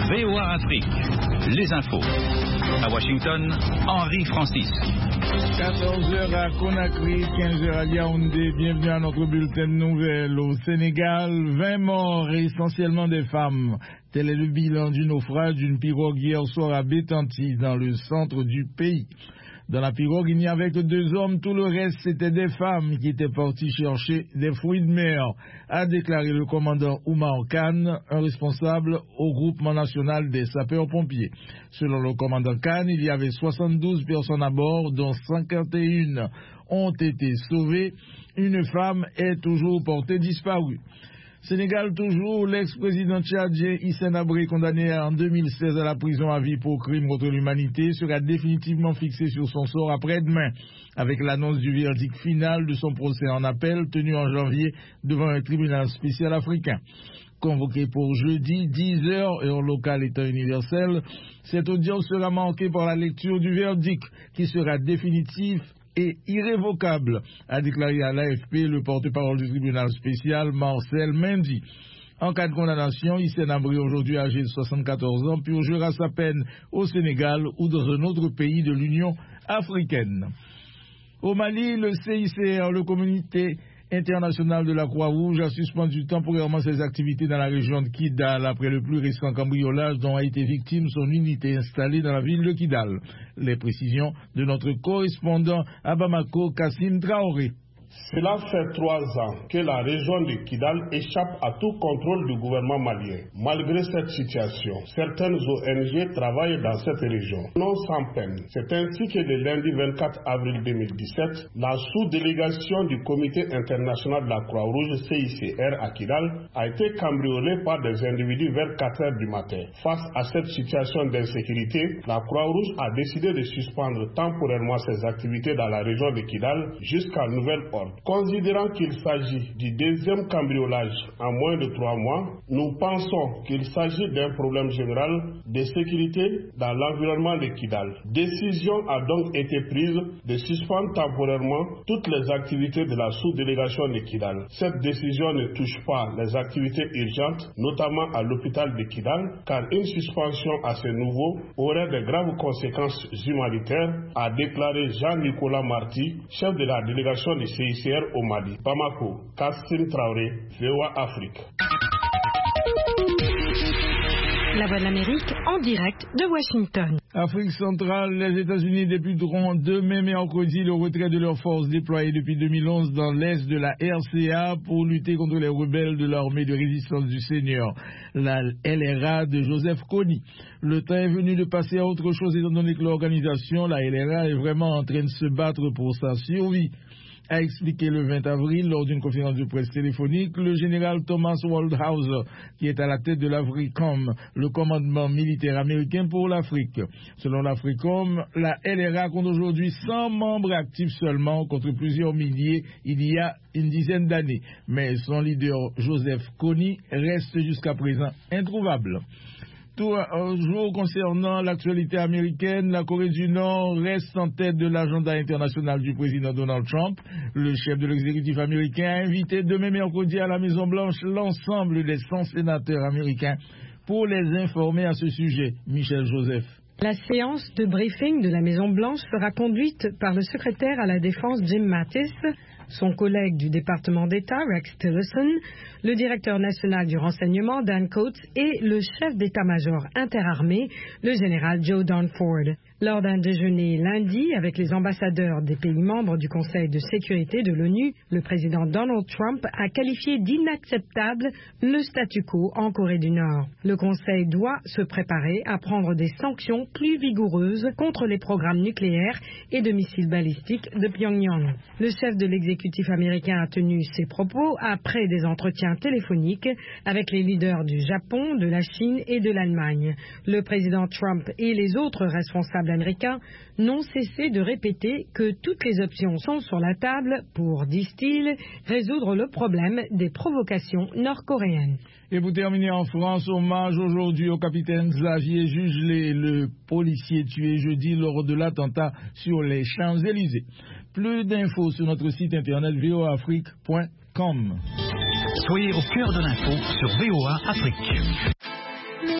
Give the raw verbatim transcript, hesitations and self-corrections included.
V O A Afrique, les infos. À Washington, Henri Francis. quatorze heures à Conakry, quinze heures à Yaoundé. Bienvenue à notre bulletin de nouvelles. Au Sénégal, vingt morts, essentiellement des femmes. Tel est le bilan du naufrage d'une pirogue hier soir à Bettenty, dans le centre du pays. Dans la pirogue, il n'y avait que deux hommes, tout le reste c'était des femmes qui étaient parties chercher des fruits de mer, a déclaré le commandant Oumar Khan, un responsable au groupement national des sapeurs-pompiers. Selon le commandant Khan, il y avait soixante-douze personnes à bord, dont cinquante et une ont été sauvées. Une femme est toujours portée disparue. Sénégal toujours, l'ex-président tchadien Hissène Habré, condamné en deux mille seize à la prison à vie pour crime contre l'humanité, sera définitivement fixé sur son sort après-demain, avec l'annonce du verdict final de son procès en appel tenu en janvier devant un tribunal spécial africain. Convoqué pour jeudi, dix heures, heure locale étant universelle, cette audience sera marquée par la lecture du verdict, qui sera définitif et irrévocable, a déclaré à l'A F P le porte-parole du tribunal spécial Marcel Mendy. En cas de condamnation, Hissène Habré, aujourd'hui âgé de soixante-quatorze ans, purgera sa peine au Sénégal ou dans un autre pays de l'Union africaine. Au Mali, le C I C R, le comité international de la Croix-Rouge, a suspendu temporairement ses activités dans la région de Kidal après le plus récent cambriolage dont a été victime son unité installée dans la ville de Kidal. Les précisions de notre correspondant à Bamako, Kassim Traoré. Cela fait trois ans que la région de Kidal échappe à tout contrôle du gouvernement malien. Malgré cette situation, certaines O N G travaillent dans cette région, non sans peine. C'est ainsi que le lundi vingt-quatre avril deux mille dix-sept, la sous-délégation du Comité international de la Croix-Rouge C I C R à Kidal a été cambriolée par des individus vers quatre heures du matin. Face à cette situation d'insécurité, la Croix-Rouge a décidé de suspendre temporairement ses activités dans la région de Kidal jusqu'à nouvel ordre. Considérant qu'il s'agit du deuxième cambriolage en moins de trois mois, nous pensons qu'il s'agit d'un problème général de sécurité dans l'environnement de Kidal. Décision a donc été prise de suspendre temporairement toutes les activités de la sous-délégation de Kidal. Cette décision ne touche pas les activités urgentes, notamment à l'hôpital de Kidal, car une suspension à ce niveau aurait de graves conséquences humanitaires, a déclaré Jean-Nicolas Marty, chef de la délégation du C I C R au Mali. Bamako, Kassim Traoré, V O A Afrique. La Voix de l'Amérique en direct de Washington. Afrique centrale, les États-Unis débuteront demain mercredi le retrait de leurs forces déployées depuis deux mille onze dans l'est de la R C A pour lutter contre les rebelles de l'armée de résistance du Seigneur, la L R A de Joseph Kony. Le temps est venu de passer à autre chose étant donné que l'organisation, la L R A, est vraiment en train de se battre pour sa survie, a expliqué le vingt avril lors d'une conférence de presse téléphonique le général Thomas Waldhauser, qui est à la tête de l'AFRICOM, le commandement militaire américain pour l'Afrique. Selon l'AFRICOM, la L R A compte aujourd'hui cent membres actifs seulement contre plusieurs milliers il y a une dizaine d'années. Mais son leader Joseph Kony reste jusqu'à présent introuvable. Tout un jour concernant l'actualité américaine, la Corée du Nord reste en tête de l'agenda international du président Donald Trump. Le chef de l'exécutif américain a invité demain mercredi à la Maison-Blanche l'ensemble des cent sénateurs américains pour les informer à ce sujet. Michel Joseph. La séance de briefing de la Maison-Blanche sera conduite par le secrétaire à la Défense Jim Mattis, son collègue du département d'État Rex Tillerson, le directeur national du renseignement Dan Coats et le chef d'état-major interarmé, le général Joe Dunford. Lors d'un déjeuner lundi avec les ambassadeurs des pays membres du Conseil de sécurité de l'ONU, le président Donald Trump a qualifié d'inacceptable le statu quo en Corée du Nord. Le Conseil doit se préparer à prendre des sanctions plus vigoureuses contre les programmes nucléaires et de missiles balistiques de Pyongyang. Le chef de l'exécutif américain a tenu ses propos après des entretiens téléphoniques avec les leaders du Japon, de la Chine et de l'Allemagne. Le président Trump et les autres responsables américains n'ont cessé de répéter que toutes les options sont sur la table pour, disent-ils, résoudre le problème des provocations nord-coréennes. Et pour terminer en France, hommage aujourd'hui au capitaine Xavier Jugelé, le policier tué jeudi lors de l'attentat sur les Champs-Élysées. Plus d'infos sur notre site internet v o a afrique point com. Soyez au cœur de l'info sur V O A Afrique.